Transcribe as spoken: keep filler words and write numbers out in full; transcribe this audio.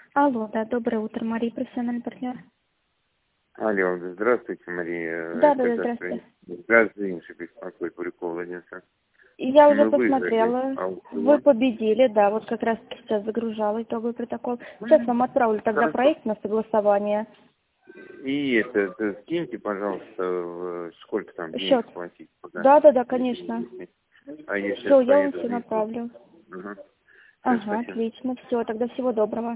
Алло, да, доброе утро, Мария, профессиональный партнер. Алло, здравствуйте, Мария. Да, да, да, Это здравствуйте. Газинши беспокоит, Буряков Владимир. И Я уже Мы выиграли посмотрела, вы аукцион. победили, да, вот как раз сейчас загружала итоговый протокол. Сейчас вам отправлю тогда Хорошо. проект на согласование. И это, это скиньте, пожалуйста, в- сколько там денег Счет. платить. Пока. Да, да, да, конечно. А я сейчас Все, я вам поеду все в метро. направлю. Угу. Все, Ага, спасибо. отлично, все, тогда всего доброго.